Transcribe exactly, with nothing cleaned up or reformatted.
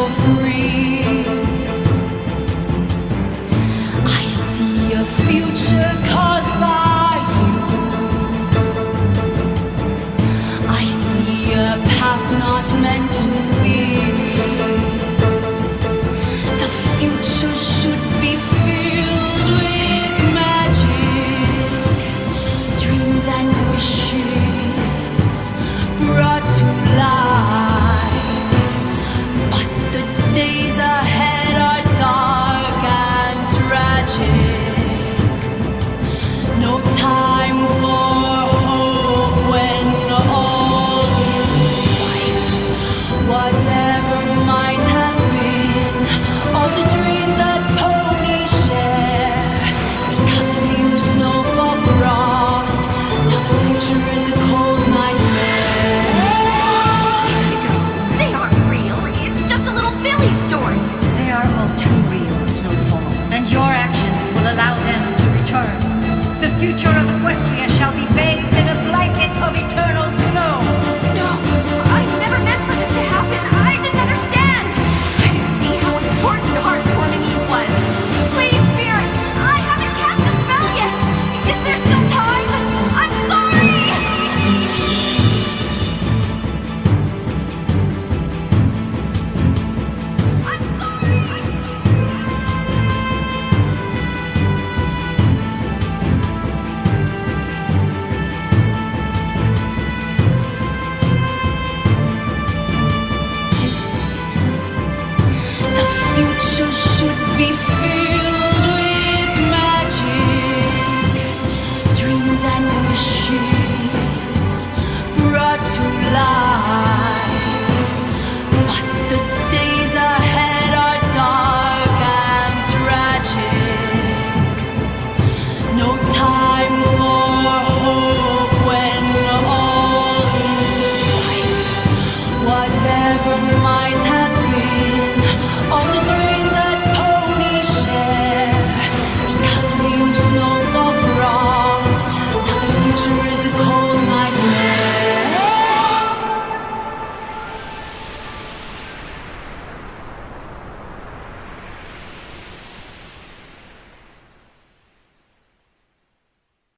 you're free. I see a future caused by you. I see a path not meant to be. The future should be filled with magic, dreams and wishes brought to life. But the days ahead are dark and tragic. No time for hope when all is rife. Whatever might have been, all the dreams that ponies share, because of you, snow fall frost. Now the future is a cold nightmare. Indigos, they aren't real. It's just a little Philly story. They are all too real, Snowfall, and your actions will allow them to return. The future of Equestria shall be bathed in a blanket of eternal snow. No, I never meant for this to happen. I didn't understand. I didn't see how important heartwarming Eve was. Please, Spirit, I haven't cast a spell yet. Is there still time? I'm sorry. I'm sorry. The future should be